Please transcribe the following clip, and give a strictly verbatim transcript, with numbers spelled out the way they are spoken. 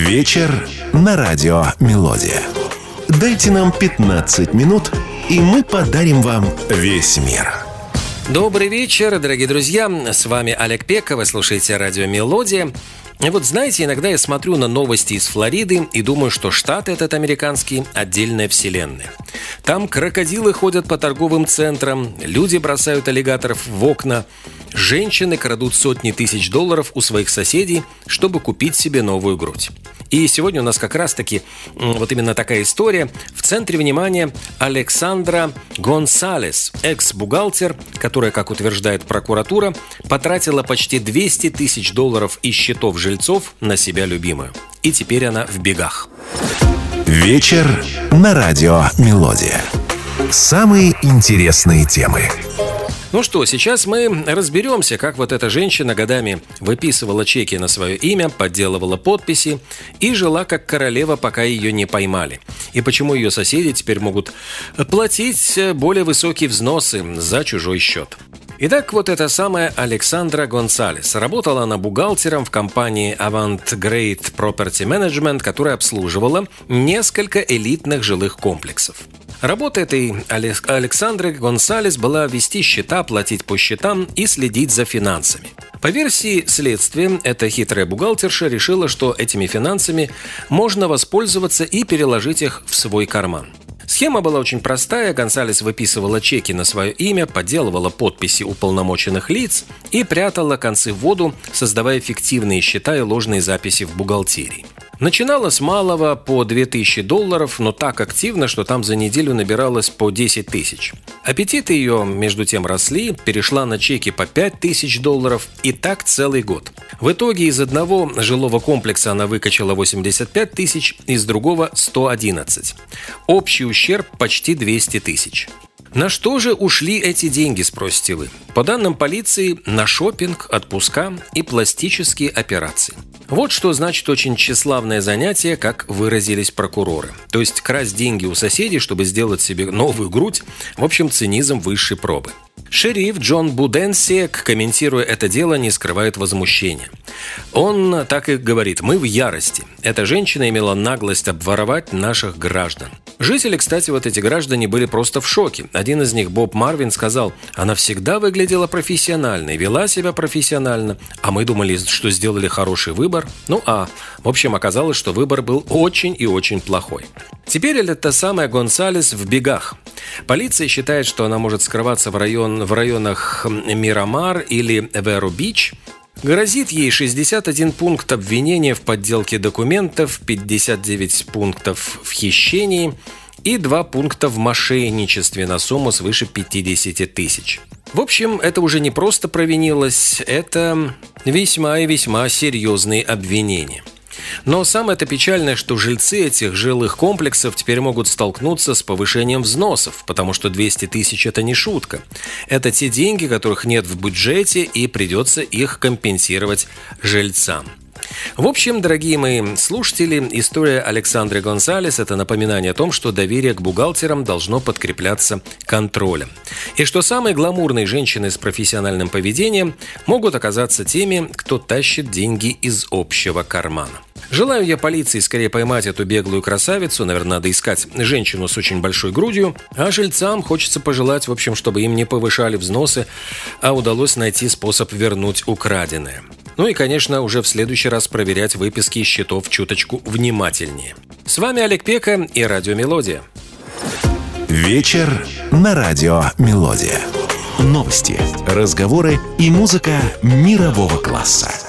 Вечер на радио «Мелодия». Дайте нам пятнадцать минут, и мы подарим вам весь мир. Добрый вечер, дорогие друзья. С вами Олег Пека, вы слушаете радио «Мелодия». И вот знаете, иногда я смотрю на новости из Флориды и думаю, что штат этот американский – отдельная вселенная. Там крокодилы ходят по торговым центрам, люди бросают аллигаторов в окна, женщины крадут сотни тысяч долларов у своих соседей, чтобы купить себе новую грудь. И сегодня у нас как раз-таки вот именно такая история. В центре внимания Александра Гонсалес, экс-бухгалтер, которая, как утверждает прокуратура, потратила почти двести тысяч долларов из счетов жильцов на себя любимую. И теперь она в бегах. Вечер на радио «Мелодия». Самые интересные темы. Ну что, сейчас мы разберемся, как вот эта женщина годами выписывала чеки на свое имя, подделывала подписи и жила как королева, пока ее не поймали. И почему ее соседи теперь могут платить более высокие взносы за чужой счет. Итак, вот эта самая Александра Гонсалес. Работала она бухгалтером в компании Avantgrade Property Management, которая обслуживала несколько элитных жилых комплексов. Работа этой Александры Гонсалес была вести счета, платить по счетам и следить за финансами. По версии следствия, эта хитрая бухгалтерша решила, что этими финансами можно воспользоваться и переложить их в свой карман. Схема была очень простая. Гонсалес выписывала чеки на свое имя, подделывала подписи уполномоченных лиц и прятала концы в воду, создавая фиктивные счета и ложные записи в бухгалтерии. Начинала с малого по две тысячи долларов, но так активно, что там за неделю набиралось по десять тысяч. Аппетиты ее, между тем, росли, перешла на чеки по пять тысяч долларов, и так целый год. В итоге из одного жилого комплекса она выкачала восемьдесят пять тысяч, из другого – сто одиннадцать. Общий ущерб почти двести тысяч. На что же ушли эти деньги, спросите вы? По данным полиции, на шопинг, отпуска и пластические операции. Вот что значит очень тщеславное занятие, как выразились прокуроры. То есть красть деньги у соседей, чтобы сделать себе новую грудь, в общем, цинизм высшей пробы. Шериф Джон Буденсек, комментируя это дело, не скрывает возмущения. Он так и говорит: «Мы в ярости. Эта женщина имела наглость обворовать наших граждан». Жители, кстати, вот эти граждане были просто в шоке. Один из них, Боб Марвин, сказал: «Она всегда выглядела профессионально и вела себя профессионально, а мы думали, что сделали хороший выбор». Ну а, в общем, оказалось, что выбор был очень и очень плохой. Теперь эта самая Гонсалес в бегах. Полиция считает, что она может скрываться в, район, в районах Мирамар или Веро-Бич. Грозит ей шестьдесят один пункт обвинения в подделке документов, пятьдесят девять пунктов в хищении и два пункта в мошенничестве на сумму свыше пятьдесят тысяч. В общем, это уже не просто провинилось, это весьма и весьма серьезные обвинения. Но самое-то печальное, что жильцы этих жилых комплексов теперь могут столкнуться с повышением взносов, потому что двести тысяч – это не шутка. Это те деньги, которых нет в бюджете, и придется их компенсировать жильцам. В общем, дорогие мои слушатели, история Александры Гонсалес – это напоминание о том, что доверие к бухгалтерам должно подкрепляться контролем. И что самые гламурные женщины с профессиональным поведением могут оказаться теми, кто тащит деньги из общего кармана. Желаю я полиции скорее поймать эту беглую красавицу, наверное, надо искать женщину с очень большой грудью, а жильцам хочется пожелать, в общем, чтобы им не повышали взносы, а удалось найти способ вернуть украденное. Ну и, конечно, уже в следующий раз проверять выписки из счетов чуточку внимательнее. С вами Олег Пека и радио «Мелодия». Вечер на радио «Мелодия». Новости, разговоры и музыка мирового класса.